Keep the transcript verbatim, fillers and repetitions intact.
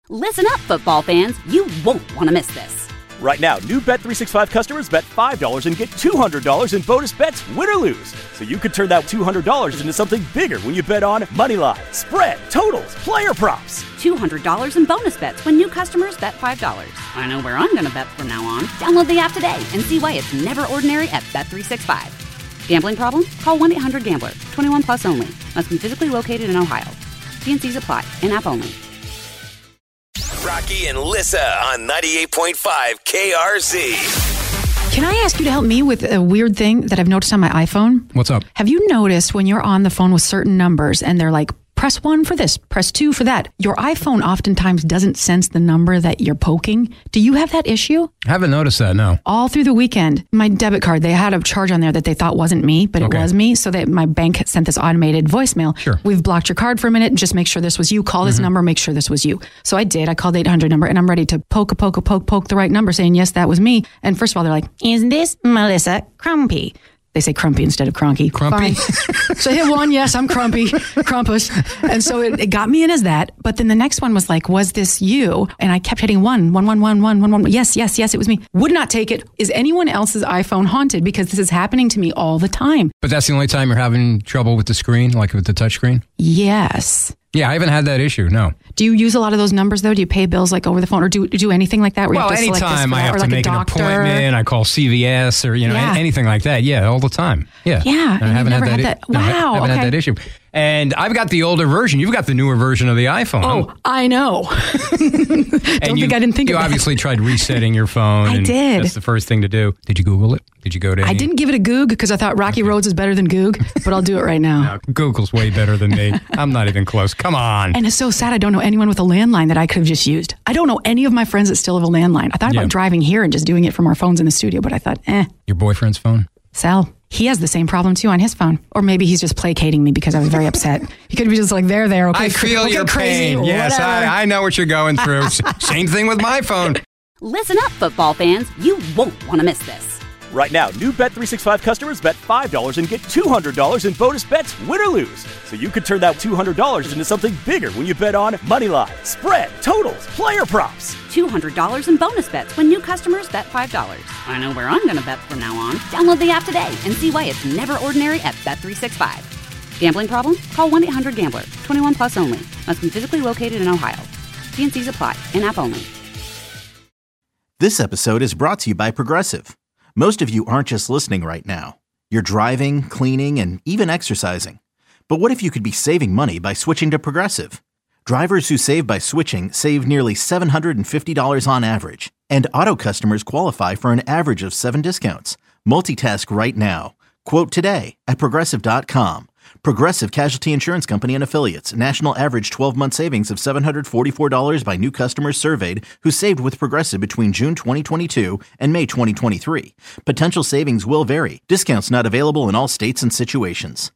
Listen up, football fans. You won't want to miss this. Right now, new Bet three sixty-five customers bet five dollars and get two hundred dollars in bonus bets, win or lose. So you could turn that two hundred dollars into something bigger when you bet on moneyline, spread, totals, player props. two hundred dollars in bonus bets when new customers bet five dollars. I know where I'm going to bet from now on. Download the app today and see why it's never ordinary at Bet three sixty-five. Gambling problem? Call one eight hundred gambler. twenty-one plus only. Must be physically located in Ohio. T and C's apply. In-app only. Rocky and Lissa on ninety-eight point five K R Z. Can I ask you to help me with a weird thing that I've noticed on my iPhone? What's up? Have you noticed when you're on the phone with certain numbers and they're like, press one for this, press two for that, your iPhone oftentimes doesn't sense the number that you're poking? Do you have that issue? I haven't noticed that, no. All through the weekend, my debit card, they had a charge on there that they thought wasn't me, but Okay. it was me, so that my bank had sent this automated voicemail. Sure. We've blocked your card for a minute, just make sure this was you. Call this Mm-hmm. number, make sure this was you. So I did. I called the eight hundred number, and I'm ready to poke, a poke, a poke, poke the right number, saying, yes, that was me. And first of all, they're like, is this Melissa Crumpy? They say Crumpy instead of Cronky. Crumpy? Fine. So I hit one, yes, I'm Crumpy, Crumpus. And so it, it got me in as that. But then the next one was like, was this you? And I kept hitting one, one, one, one, one, one, one. Yes, yes, yes, it was me. Would not take it. Is anyone else's iPhone haunted? Because this is happening to me all the time. But that's the only time you're having trouble with the screen, like with the touch screen? Yes. Yeah, I haven't had that issue, no. Do you use a lot of those numbers, though? Do you pay bills like over the phone, or do do anything like that? Where Well, you have to select this anytime for I that, have or to like a make an doctor? appointment, I call C V S or, you know, Yeah. an- anything like that. Yeah, all the time. Yeah. Yeah, And I and haven't you've never had had that. that- no, I Wow, haven't okay. had that issue. And I've got the older version. You've got the newer version of the iPhone. Oh, I know. and Don't you, think I didn't think You of that. obviously tried resetting your phone. I and did. That's the first thing to do. Did you Google it? Did you go to I any- didn't give it a Goog because I thought Rocky Roads is better than Goog, but I'll do it right now. No, Google's way better than me. I'm not even close. Come on. And it's so sad I don't know anyone with a landline that I could have just used. I don't know any of my friends that still have a landline. I thought Yeah. about driving here and just doing it from our phones in the studio, but I thought, eh, Your boyfriend's phone? Sal. He has the same problem too on his phone. Or maybe he's just placating me because I was very upset. He could be just like, there, there. Okay, I feel okay, your crazy, pain. Yes, whatever. I, I know what you're going through. S- Same thing with my phone. Listen up, football fans. You won't want to miss this. Right now, new Bet three sixty-five customers bet five dollars and get two hundred dollars in bonus bets, win or lose. So you could turn that two hundred dollars into something bigger when you bet on moneyline, spread, totals, player props. two hundred dollars in bonus bets when new customers bet five dollars. I know where I'm going to bet from now on. Download the app today and see why it's never ordinary at Bet three sixty-five. Gambling problem? Call one eight hundred gambler. twenty-one plus only. Must be physically located in Ohio. T and C's apply. In-app only. This episode is brought to you by Progressive. Most of you aren't just listening right now. You're driving, cleaning, and even exercising. But what if you could be saving money by switching to Progressive? Drivers who save by switching save nearly seven hundred fifty dollars on average. And auto customers qualify for an average of seven discounts. Multitask right now. Quote today at Progressive dot com. Progressive Casualty Insurance Company and Affiliates. National average twelve-month savings of seven hundred forty-four dollars by new customers surveyed who saved with Progressive between June twenty twenty-two and May twenty twenty-three. Potential savings will vary. Discounts not available in all states and situations.